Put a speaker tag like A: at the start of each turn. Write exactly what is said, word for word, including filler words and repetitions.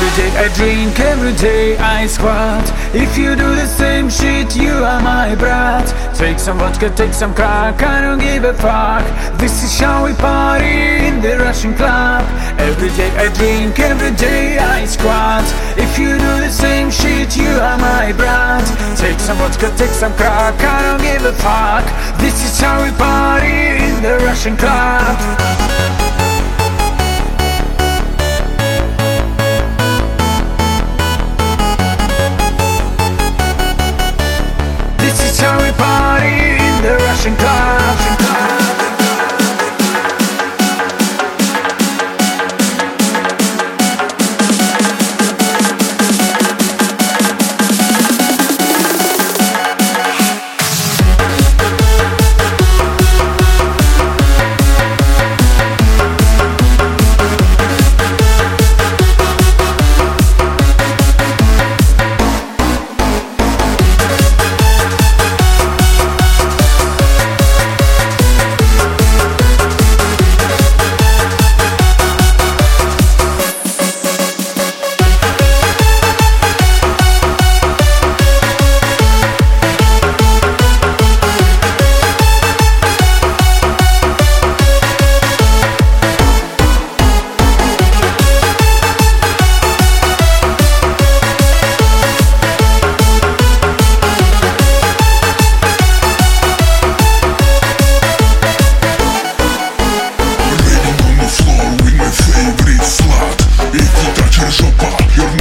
A: Every day I drink, every day I squat. If you do the same shit, you are my brat. Take some vodka, take some crack, I don't give a fuck. This is how we party in the Russian club. Every day I drink, every day I squat. If you do the same shit, you are my brat. Take some vodka, take some crack, I don't give a fuck. This is how we party in the Russian club. How we party in the Russian club.
B: Joppa, you're